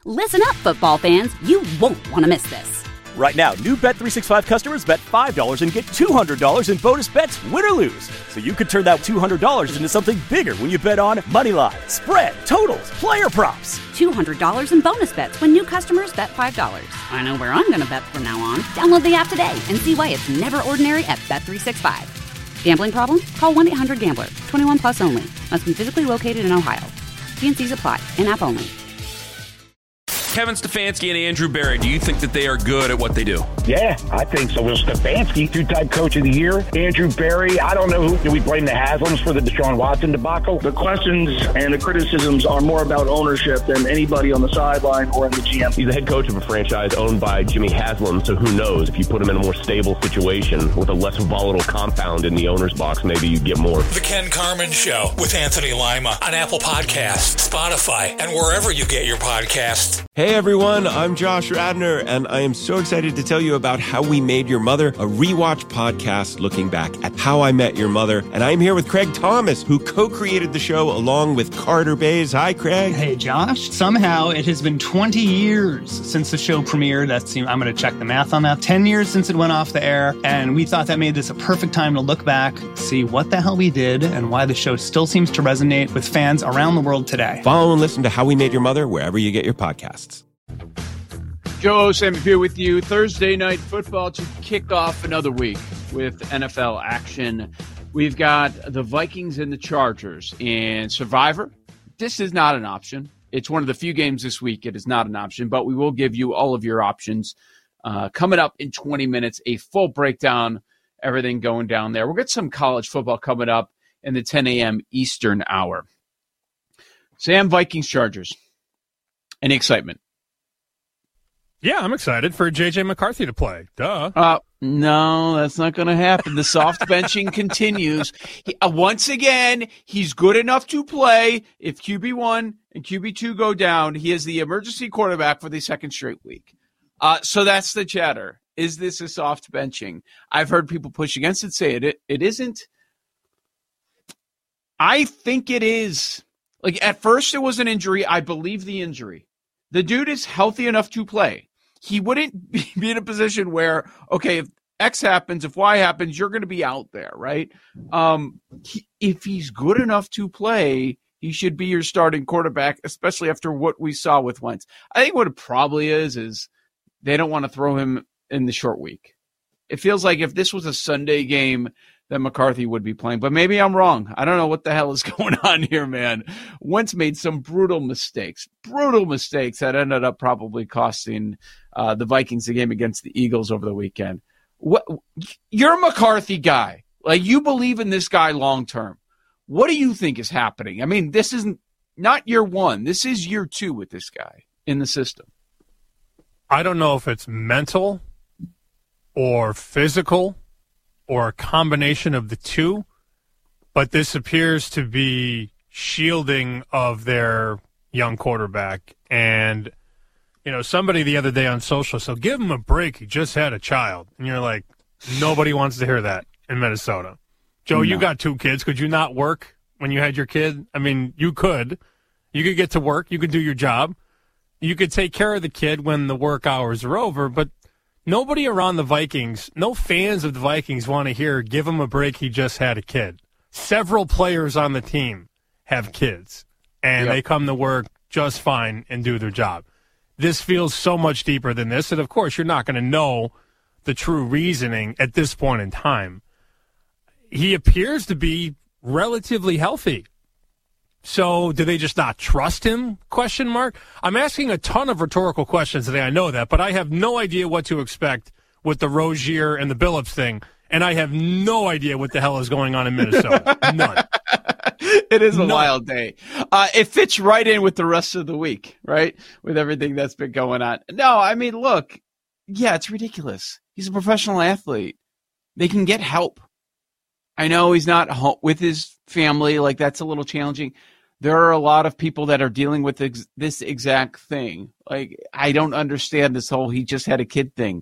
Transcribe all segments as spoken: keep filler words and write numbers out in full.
Listen up, football fans. You won't want to miss this. Right now, new Bet three sixty-five customers bet five dollars and get two hundred dollars in bonus bets, win or lose. So you could turn that two hundred dollars into something bigger when you bet on money line, spread, totals, player props. two hundred dollars in bonus bets when new customers bet five dollars. I know where I'm going to bet from now on. Download the app today and see why it's never ordinary at Bet three sixty-five. Gambling problem? Call one eight hundred gambler. twenty-one plus only. Must be physically located in Ohio. T and C's apply. In-app only. Kevin Stefanski and Andrew Berry, do you think that they are good at what they do? Yeah, I think so. Well, Stefanski, two-time coach of the year. Andrew Berry, I don't know who. Do we blame the Haslams for the Deshaun Watson debacle? The questions and the criticisms are more about ownership than anybody on the sideline or in the G M. He's the head coach of a franchise owned by Jimmy Haslam, so who knows? If you put him in a more stable situation with a less volatile compound in the owner's box, maybe you get more. The Ken Carman Show with Anthony Lima on Apple Podcasts, Spotify, and wherever you get your podcasts. Hey everyone, I'm Josh Radner, and I am so excited to tell you about How We Made Your Mother, a rewatch podcast looking back at How I Met Your Mother. And I'm here with Craig Thomas, who co-created the show along with Carter Bays. Hi, Craig. Hey, Josh. Somehow it has been twenty years since the show premiered. That's, I'm going to check the math on that. ten years since it went off the air, and we thought that made this a perfect time to look back, see what the hell we did, and why the show still seems to resonate with fans around the world today. Follow and listen to How We Made Your Mother wherever you get your podcasts. Joe Osama here with you. Thursday Night Football to kick off another week with N F L action. We've got the Vikings and the Chargers in Survivor. This is not an option. It's one of the few games this week it is not an option, but we will give you all of your options. Uh, coming up in twenty minutes, a full breakdown, everything going down there. We'll get some college football coming up in the ten a.m. Eastern hour. Sam, Vikings, Chargers. Any excitement? Yeah, I'm excited for J J McCarthy to play. Duh. Uh, no, that's not going to happen. The soft benching continues. He, uh, once again, he's good enough to play. If Q B one and Q B two go down, he is the emergency quarterback for the second straight week. Uh, so that's the chatter. Is this a soft benching? I've heard people push against it, say it, it, it isn't. I think it is. Like, at first it was an injury. I believe the injury. The dude is healthy enough to play. He wouldn't be in a position where, okay, if X happens, if Y happens, you're going to be out there, right? Um, he, if he's good enough to play, he should be your starting quarterback, especially after what we saw with Wentz. I think what it probably is, is they don't want to throw him in the short week. It feels like if this was a Sunday game, that McCarthy would be playing. But maybe I'm wrong. I don't know what the hell is going on here, man. Wentz made some brutal mistakes, brutal mistakes that ended up probably costing uh, the Vikings the game against the Eagles over the weekend. What, you're a McCarthy guy. Like, you believe in this guy long term. What do you think is happening? I mean, this isn't not year one. This is year two with this guy in the system. I don't know if it's mental or physical or a combination of the two, but this appears to be shielding of their young quarterback. And, you know, somebody the other day on social said, give him a break. He just had a child. And you're like, nobody wants to hear that in Minnesota. Joe, no. You got two kids. Could you not work when you had your kid? I mean, you could. You could get to work. You could do your job. You could take care of the kid when the work hours are over, but nobody around the Vikings, no fans of the Vikings want to hear, give him a break, he just had a kid. Several players on the team have kids, and yep. They come to work just fine and do their job. This feels so much deeper than this, and of course you're not going to know the true reasoning at this point in time. He appears to be relatively healthy. So do they just not trust him? Question mark. I'm asking a ton of rhetorical questions today. I know that, but I have no idea what to expect with the Rozier and the Billups thing, and I have no idea what the hell is going on in Minnesota. None. It is a None. wild day. Uh, it fits right in with the rest of the week, right? With everything that's been going on. No, I mean, look, yeah, it's ridiculous. He's a professional athlete. They can get help. I know he's not home with his family. Like, that's a little challenging. There are a lot of people that are dealing with ex- this exact thing. Like, I don't understand this whole he just had a kid thing.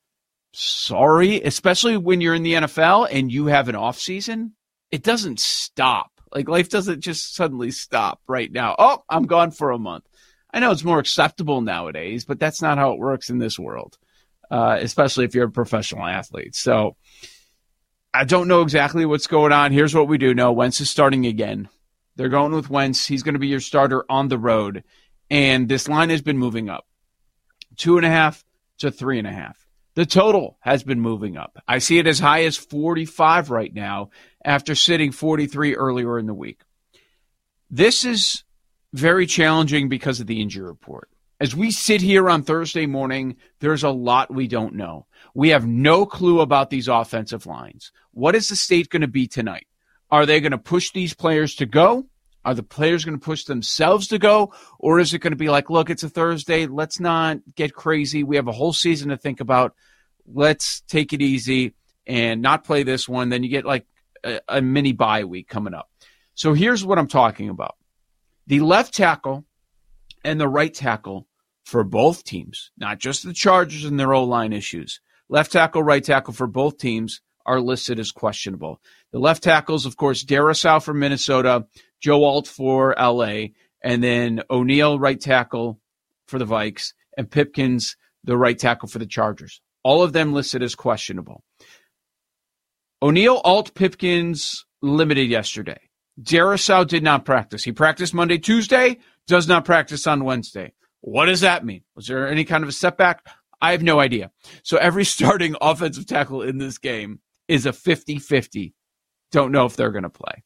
Sorry, especially when you're in the N F L and you have an off season, it doesn't stop. Like, life doesn't just suddenly stop right now. Oh, I'm gone for a month. I know it's more acceptable nowadays, but that's not how it works in this world, uh, especially if you're a professional athlete. So I don't know exactly what's going on. Here's what we do know. Wentz is starting again. They're going with Wentz. He's going to be your starter on the road. And this line has been moving up. Two and a half to three and a half. The total has been moving up. I see it as high as forty-five right now after sitting forty-three earlier in the week. This is very challenging because of the injury report. As we sit here on Thursday morning, there's a lot we don't know. We have no clue about these offensive lines. What is the state going to be tonight? Are they going to push these players to go? Are the players going to push themselves to go? Or is it going to be like, look, it's a Thursday. Let's not get crazy. We have a whole season to think about. Let's take it easy and not play this one. Then you get like a, a mini bye week coming up. So here's what I'm talking about. The left tackle and the right tackle for both teams, not just the Chargers and their O-line issues. Left tackle, right tackle for both teams are listed as questionable. The left tackles, of course, Darrisaw for Minnesota, Joe Alt for L A, and then O'Neal, right tackle for the Vikes, and Pipkins, the right tackle for the Chargers. All of them listed as questionable. O'Neal, Alt, Pipkins limited yesterday. Darrisaw did not practice. He practiced Monday, Tuesday, does not practice on Wednesday. What does that mean? Was there any kind of a setback? I have no idea. So every starting offensive tackle in this game is a fifty-fifty. Don't know if they're going to play.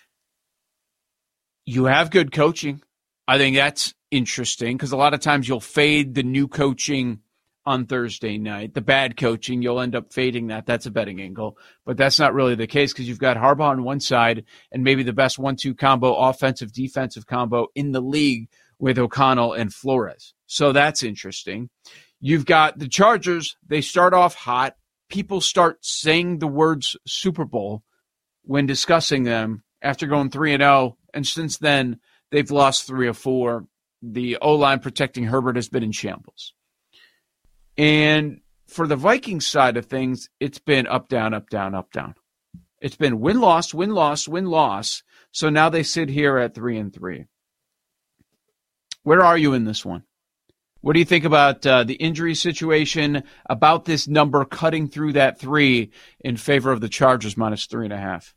You have good coaching. I think that's interesting because a lot of times you'll fade the new coaching on Thursday night. The bad coaching, you'll end up fading that. That's a betting angle. But that's not really the case because you've got Harbaugh on one side and maybe the best one two combo, offensive-defensive combo in the league with O'Connell and Flores. So that's interesting. You've got the Chargers. They start off hot. People start saying the words Super Bowl when discussing them after going three and oh. And since then, they've lost three or four. The O-line protecting Herbert has been in shambles. And for the Vikings side of things, it's been up, down, up, down, up, down. It's been win-loss, win-loss, win-loss. So now they sit here at three and three. Where are you in this one? What do you think about uh, the injury situation, about this number cutting through that three in favor of the Chargers minus three and a half?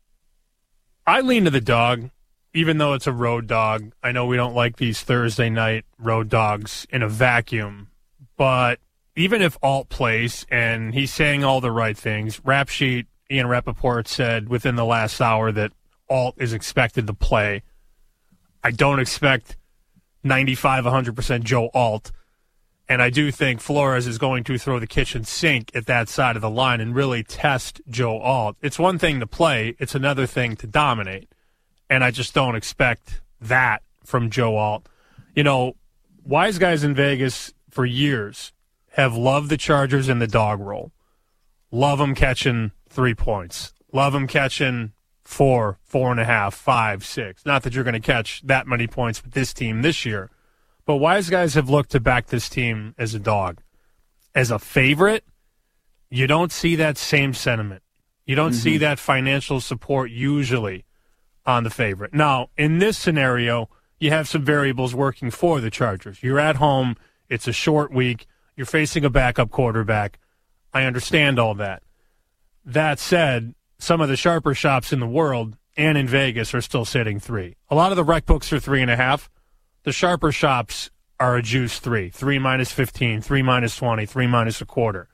I lean to the dog, even though it's a road dog. I know we don't like these Thursday night road dogs in a vacuum, but even if Alt plays and he's saying all the right things, Rap Sheet, Ian Rappaport said within the last hour that Alt is expected to play. I don't expect ninety-five, one hundred percent Joe Alt. And I do think Flores is going to throw the kitchen sink at that side of the line and really test Joe Alt. It's one thing to play. It's another thing to dominate. And I just don't expect that from Joe Alt. You know, wise guys in Vegas for years have loved the Chargers in the dog roll. Love them catching three points. Love them catching four, four and a half, five, six. Not that you're going to catch that many points with this team this year. But wise guys have looked to back this team as a dog. As a favorite, you don't see that same sentiment. You don't mm-hmm. see that financial support usually on the favorite. Now, in this scenario, you have some variables working for the Chargers. You're at home. It's a short week. You're facing a backup quarterback. I understand all that. That said, some of the sharper shops in the world and in Vegas are still sitting three. A lot of the rec books are three and a half. The sharper shops are a juice three. Three minus fifteen, three minus twenty, three minus a quarter.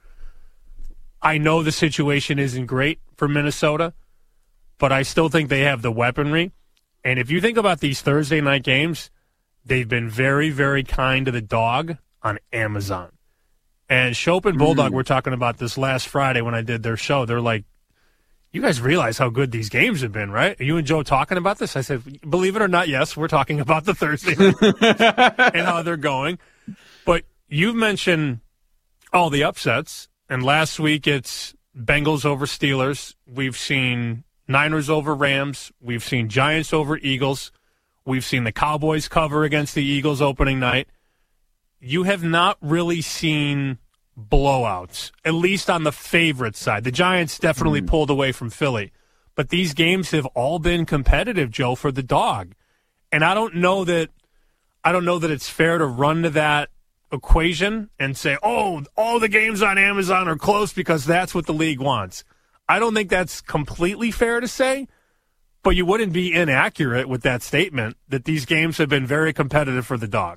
I know the situation isn't great for Minnesota, but I still think they have the weaponry. And if you think about these Thursday night games, they've been very, very kind to the dog on Amazon. And Shope and Bulldog mm. were talking about this last Friday when I did their show. They're like, you guys realize how good these games have been, right? Are you and Joe talking about this? I said, believe it or not, yes, we're talking about the Thursday and how they're going. But you've mentioned all the upsets, and last week it's Bengals over Steelers. We've seen Niners over Rams. We've seen Giants over Eagles. We've seen the Cowboys cover against the Eagles opening night. You have not really seen blowouts, at least on the favorite side. The Giants definitely mm. pulled away from Philly. But these games have all been competitive, Joe, for the dog. And I don't know that I don't know that it's fair to run to that equation and say, oh, all the games on Amazon are close because that's what the league wants. I don't think that's completely fair to say, but you wouldn't be inaccurate with that statement that these games have been very competitive for the dog.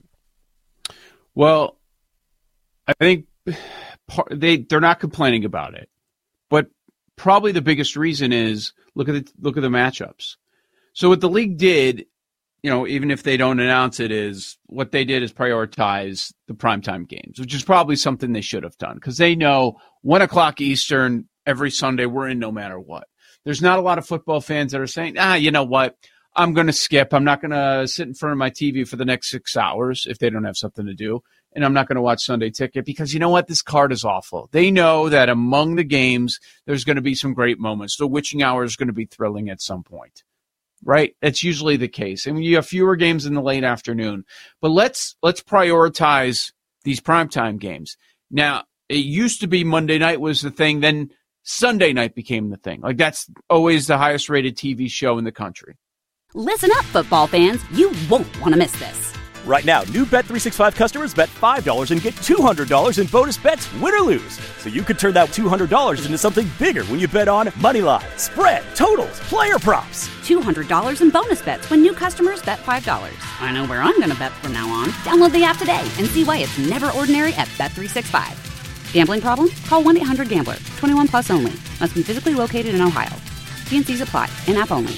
Well, I think they they're not complaining about it, but probably the biggest reason is look at the look at the matchups. So what the league did, you know, even if they don't announce it, is what they did is prioritize the primetime games, which is probably something they should have done because they know one o'clock Eastern every Sunday we're in no matter what. There's not a lot of football fans that are saying, ah, you know what, I'm going to skip. I'm not going to sit in front of my T V for the next six hours if they don't have something to do. And I'm not going to watch Sunday Ticket because you know what? This card is awful. They know that among the games, there's going to be some great moments. The witching hour is going to be thrilling at some point, right? That's usually the case. I mean, you have fewer games in the late afternoon. But let's let's prioritize these primetime games. Now, it used to be Monday night was the thing. Then Sunday night became the thing. Like, that's always the highest rated T V show in the country. Listen up, football fans. You won't want to miss this. Right now, new Bet three sixty-five customers bet five dollars and get two hundred dollars in bonus bets, win or lose. So you could turn that two hundred dollars into something bigger when you bet on money line, spread, totals, player props. two hundred dollars in bonus bets when new customers bet five dollars. I know where I'm going to bet from now on. Download the app today and see why it's never ordinary at Bet three sixty-five. Gambling problem? Call one eight hundred gambler. twenty-one plus only. Must be physically located in Ohio. T and C's apply. In-app only.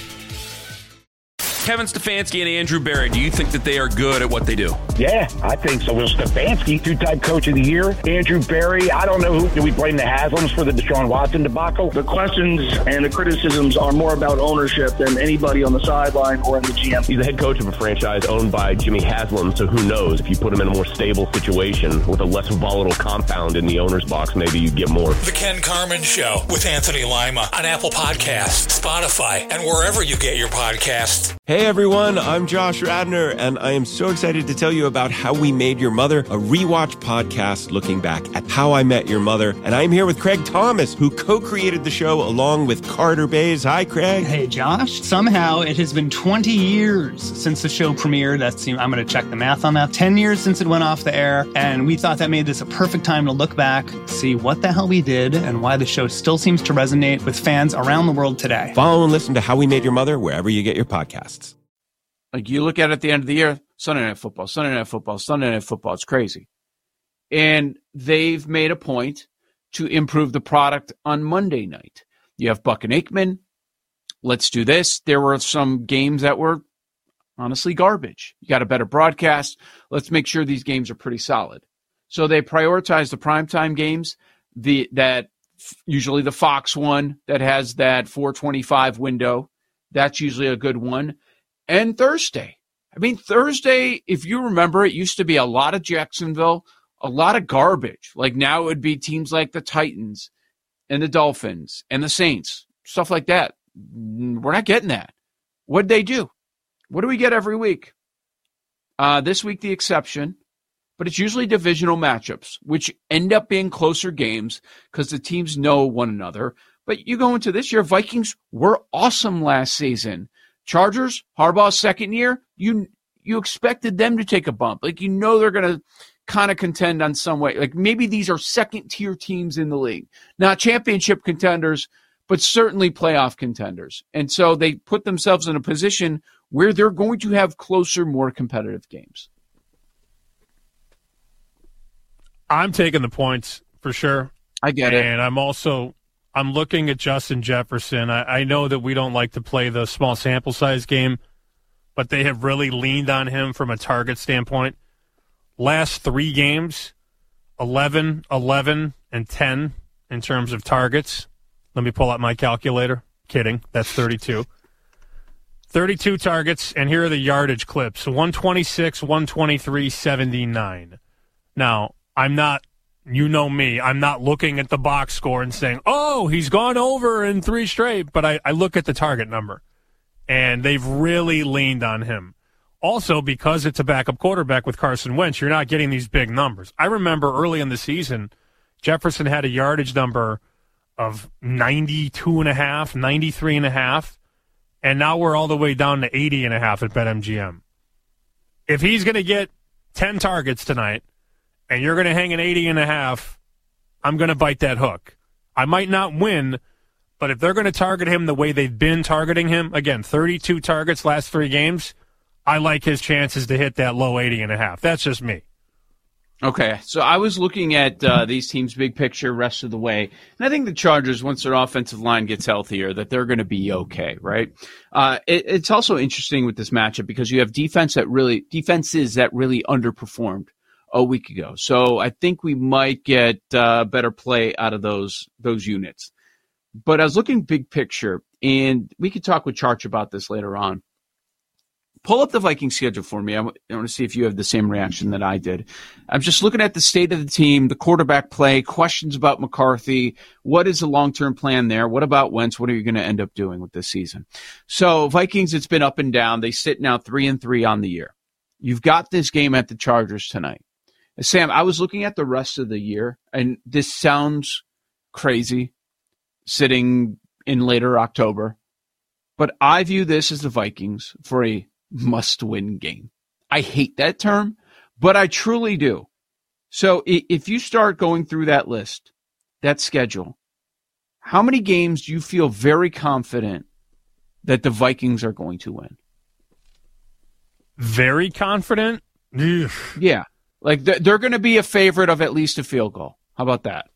Kevin Stefanski and Andrew Berry, do you think that they are good at what they do? Yeah, I think so. Will Stefanski, two-time coach of the year. Andrew Berry, I don't know who. Do we blame the Haslams for the Deshaun Watson debacle? The questions and the criticisms are more about ownership than anybody on the sideline or in the G M. He's the head coach of a franchise owned by Jimmy Haslam, so who knows? If you put him in a more stable situation with a less volatile compound in the owner's box, maybe you get more. The Ken Carman Show with Anthony Lima on Apple Podcasts, Spotify, and wherever you get your podcasts. Hey everyone, I'm Josh Radnor, and I am so excited to tell you about How We Made Your Mother, a rewatch podcast looking back at How I Met Your Mother. And I'm here with Craig Thomas, who co-created the show along with Carter Bays. Hi, Craig. Hey, Josh. Somehow it has been twenty years since the show premiered. That's, I'm going to check the math on that. ten years since it went off the air, and we thought that made this a perfect time to look back, see what the hell we did, and why the show still seems to resonate with fans around the world today. Follow and listen to How We Made Your Mother wherever you get your podcasts. Like, you look at it at the end of the year, Sunday Night Football, Sunday Night Football, Sunday Night Football. It's crazy. And they've made a point to improve the product on Monday night. You have Buck and Aikman. Let's do this. There were some games that were honestly garbage. You got a better broadcast. Let's make sure these games are pretty solid. So they prioritize the primetime games, the that usually the Fox one that has that four twenty-five window. That's usually a good one. And Thursday. I mean, Thursday, if you remember, it used to be a lot of Jacksonville, a lot of garbage. Like, now it would be teams like the Titans and the Dolphins and the Saints, stuff like that. We're not getting that. What'd they do? What do we get every week? Uh, this week, the exception, but it's usually divisional matchups, which end up being closer games because the teams know one another. But you go into this year, Vikings were awesome last season. Chargers, Harbaugh's second year, you you expected them to take a bump. Like, you know they're going to kind of contend on some way. Like, maybe these are second-tier teams in the league. Not championship contenders, but certainly playoff contenders. And so they put themselves in a position where they're going to have closer, more competitive games. I'm taking the points for sure. I get it. And I'm also... I'm looking at Justin Jefferson. I, I know that we don't like to play the small sample size game, but they have really leaned on him from a target standpoint. Last three games, eleven, eleven, and ten in terms of targets. Let me pull out my calculator. Kidding. That's thirty-two. thirty-two targets, and here are the yardage clips. one twenty-six, one twenty-three, seventy-nine. Now, I'm not... You know me. I'm not looking at the box score and saying, oh, he's gone over in three straight. But I, I look at the target number, and they've really leaned on him. Also, because it's a backup quarterback with Carson Wentz, you're not getting these big numbers. I remember early in the season, Jefferson had a yardage number of ninety-two and a half, ninety-three and a half, and now we're all the way down to eighty and a half at BetMGM. If he's going to get ten targets tonight and you're going to hang an eighty and a half, I'm going to bite that hook. I might not win, but if they're going to target him the way they've been targeting him, again, thirty-two targets last three games, I like his chances to hit that low eighty and a half. That's just me. Okay, so I was looking at uh, these teams' big picture rest of the way, and I think the Chargers, once their offensive line gets healthier, that they're going to be okay, right? Uh, it, it's also interesting with this matchup because you have defense that really defenses that really underperformed a week ago. So I think we might get uh, better play out of those those units. But I was looking big picture, and we could talk with Charch about this later on. Pull up the Vikings schedule for me. I want to see if you have the same reaction that I did. I'm just looking at the state of the team, the quarterback play, questions about McCarthy. What is the long-term plan there? What about Wentz? What are you going to end up doing with this season? So Vikings, it's been up and down. They sit now three and three on the year. You've got this game at the Chargers tonight. Sam, I was looking at the rest of the year, and this sounds crazy sitting in later October, but I view this as the Vikings for a must-win game. I hate that term, but I truly do. So if you start going through that list, that schedule, how many games do you feel very confident that the Vikings are going to win? Very confident? Ugh. Yeah. Like they're going to be a favorite of at least a field goal. How about that?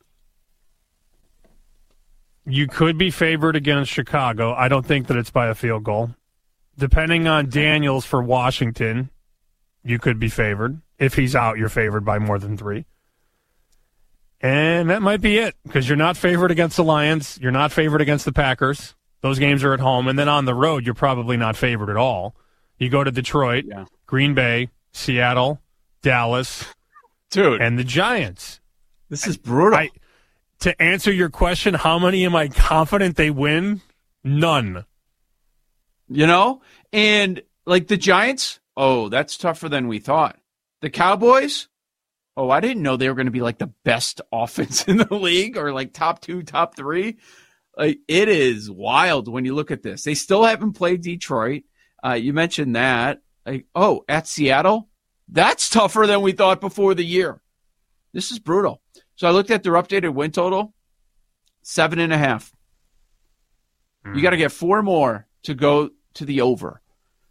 You could be favored against Chicago. I don't think that it's by a field goal. Depending on Daniels for Washington, you could be favored. If he's out, you're favored by more than three. And that might be it, because you're not favored against the Lions. You're not favored against the Packers. Those games are at home. And then on the road, you're probably not favored at all. You go to Detroit, yeah. Green Bay, Seattle, Dallas, dude, and the Giants. This is brutal. I, to answer your question, how many am I confident they win? None. You know? And, like, the Giants, oh, that's tougher than we thought. The Cowboys, oh, I didn't know they were going to be, like, the best offense in the league or, like, top two, top three. Like, it is wild when you look at this. They still haven't played Detroit. Uh, you mentioned that. Like, oh, at Seattle? That's tougher than we thought before the year. This is brutal. So I looked at their updated win total, seven and a half. Mm. You got to get four more to go to the over.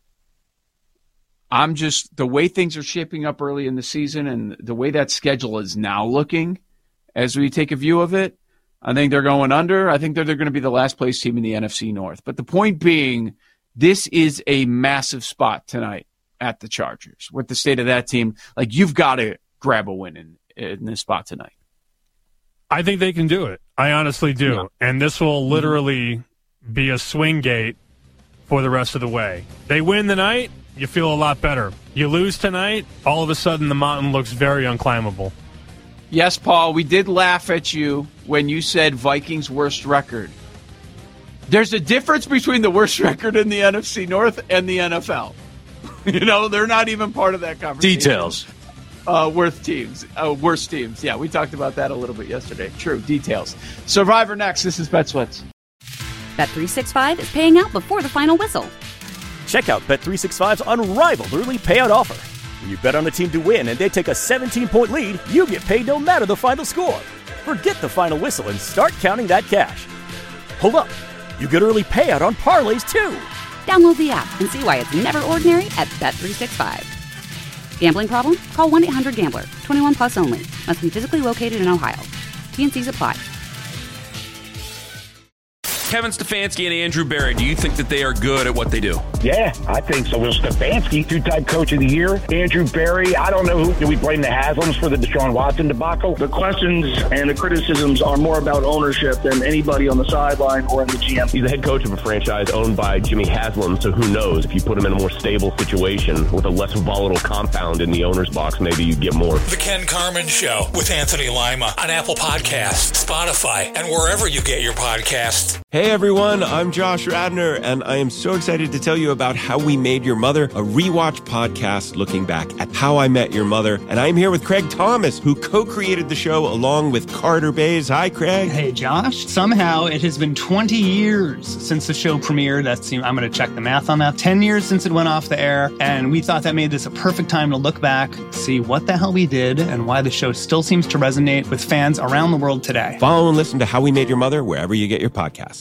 I'm just, the way things are shaping up early in the season and the way that schedule is now looking as we take a view of it, I think they're going under. I think they're, they're going to be the last place team in the N F C North. But the point being, this is a massive spot tonight at the Chargers. With the state of that team, like, you've got to grab a win in, in this spot tonight. I think they can do it. I honestly do. Yeah. And this will literally be a swing gate for the rest of the way. They win tonight, you feel a lot better. You lose tonight, all of a sudden the mountain looks very unclimbable. Yes, Paul, we did laugh at you when you said Vikings' worst record. There's a difference between the worst record in the N F C North and the N F L. You know, they're not even part of that conversation. Details. Uh, worst teams. Uh, worst teams. Yeah, we talked about that a little bit yesterday. True. Details. Survivor next. This is Bet Splits. Bet three sixty-five is paying out before the final whistle. Check out Bet three sixty-five's unrivaled early payout offer. When you bet on a team to win and they take a seventeen-point lead, you get paid no matter the final score. Forget the final whistle and start counting that cash. Hold up. You get early payout on parlays, too. Download the app and see why it's never ordinary at Bet three sixty-five. Gambling problem? Call one eight hundred gambler. twenty-one plus only. Must be physically located in Ohio. T and C's apply. Kevin Stefanski and Andrew Berry, do you think that they are good at what they do? Yeah, I think so. Will Stefanski, two-time coach of the year. Andrew Berry, I don't know who. Do we blame the Haslams for the Deshaun Watson debacle? The questions and the criticisms are more about ownership than anybody on the sideline or in the G M. He's the head coach of a franchise owned by Jimmy Haslam, so who knows? If you put him in a more stable situation with a less volatile compound in the owner's box, maybe you get more. The Ken Carman Show with Anthony Lima on Apple Podcasts, Spotify, and wherever you get your podcasts. Hey everyone, I'm Josh Radnor, and I am so excited to tell you about How We Made Your Mother, a rewatch podcast looking back at How I Met Your Mother. And I'm here with Craig Thomas, who co-created the show along with Carter Bays. Hi, Craig. Hey, Josh. Somehow it has been twenty years since the show premiered. That's, I'm going to check the math on that. ten years since it went off the air, and we thought that made this a perfect time to look back, see what the hell we did, and why the show still seems to resonate with fans around the world today. Follow and listen to How We Made Your Mother wherever you get your podcasts.